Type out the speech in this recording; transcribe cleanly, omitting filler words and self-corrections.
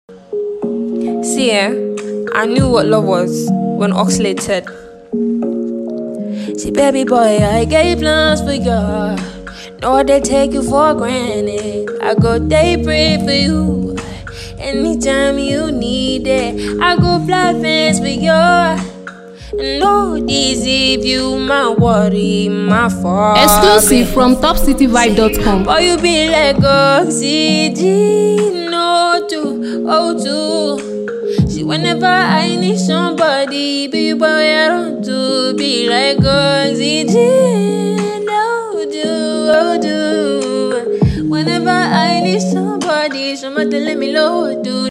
See, I knew what love was when Oxlade said, "See, baby boy, I gave plans for you. No, they take you for granted. I go day pray for you. Anytime you need it, I go fly fence for you. No deceive you, my worry, my fault." Exclusive from topcityvibe.com. Boy, you be like oxygen, no to O2. See, whenever I need somebody, baby boy, I don't do. Be like oxygen, no to O2. Whenever I need somebody, somebody let me know do.